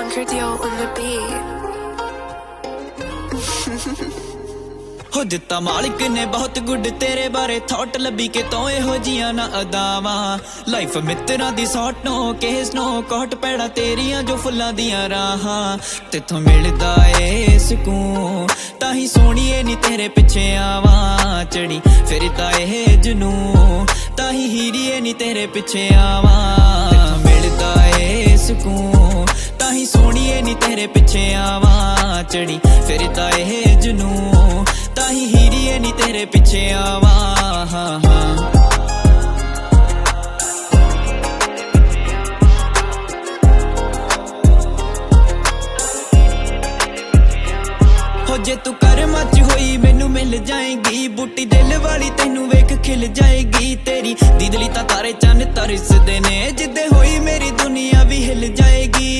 Cardio on the beat. हो दिता मालिक ने बहुत गुड तेरे बारे थॉट लभी के तो एहो जियां ना अदावा लाइफ मित्रा दी सॉटनो केस नो कोट पैड़ा तेरियां जो फुल्लां दियां राहां तेथों मिलदा ए सुकून ताही सोहणीए नी तेरे पिछे आवां चढ़ी फिरदा ए जनू ताही हीरीए नी तेरे पिछे आवां तेथों मिलदा ए सुकून ताही सोहणीए नी तेरे पिछे आवां चढ़ी फिरदा ए जनू ताही हीरीए नी तेरे पिछे आवा हो जे तू कर मच होई मैनू मिल जाएगी बूटी दिल वाली तेनू वेख खिल जाएगी तेरी दीदली ता तारे चन तरसदे ने जिद्दे होई मेरी दुनिया भी हिल जाएगी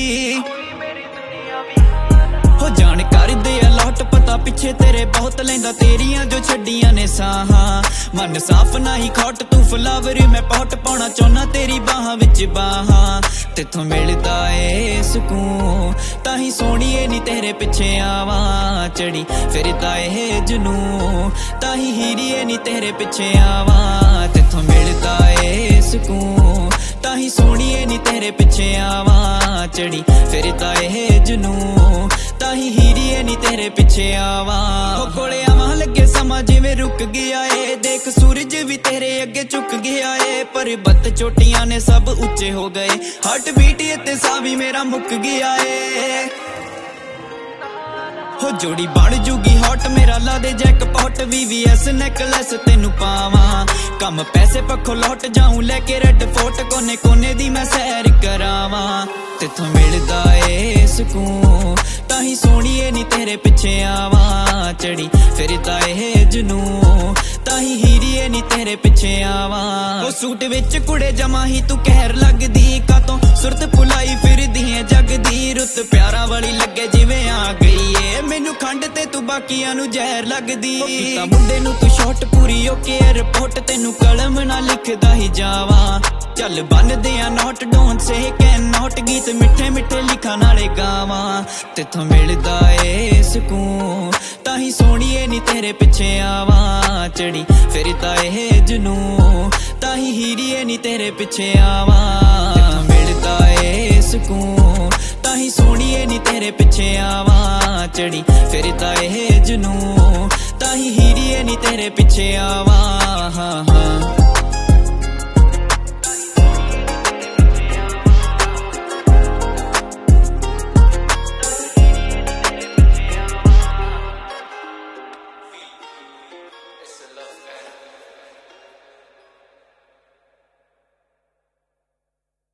हो जानकारी दे अलॉट पता पिछे तेरे बहुत लेंदा तेरियां जो छड्डियां ने साहां मन साफ ना ही खोट तू फलावरी मैं पॉट पाउणा चाहुंदा तेरी बाहां विच बाहां तेथों मिलदा ए सुकून ताही सोहणीए नी तेरे पिछे आवां चढ़ी फिरदा ए जनू ताही हीरीए नी तेरे पिछे आवां तेथों मिलदा ए सुकून ताही सोहणीए नी तेरे पिछे आवां चढ़ी फिरदा ए जनू ताही हीरीए नी तेरे पिछे आवां हो कोले आवां लगे समा जिवें रुक गया ए देख सूरज भी तेरे अगे झुक गया ए पर्वत चोटियां ने सब ऊंचे हो गए हार्ट बीट ते सा भी मेरा मुक गया ए हो जोड़ी बन जूगी हॉट मेरा ला दे जैकपॉट VVS नेकलेस तेनू पावां कम पैसे पखो लौट जाऊं लेके रेड फोर्ट कोने कोने दी मैं सैर करावां तेथों मिलदा ए सुकून ताही सोहणीए नी तेरे पिछे आवां चढ़ी फिरदा ए जनू ताही हीरीए नी तेरे पिछे आवां ओ सूट विच कुड़े जमा ही तू कहर लगदी कातों सुरत पुलाई फिरदी है जग दी रुत प्यारा वाली लगे जिवें आ गई ए मैनू खंड ते तू बाकियां नू जहर लगदी ता मुंडे नू तू शॉट पूरी ओके रिपोर्ट तेनू कलम ना लिखदा ही जावां चल बन दे not don't say cannot गीत मिठे मिठे लिखा नाले गावां तेथों मिलदा ए सुकून ताही सोहणीए नी तेरे पिछे आवां चढ़ी फिरदा ए जनू ताही हीरीए नी तेरे पिछे आवां तेथों मिलदा ए सुकून ताही सोहणीए नी तेरे पिछे आवां चढ़ी फिरदा ए जनू ताही हीरीए नी तेरे पिछे आवां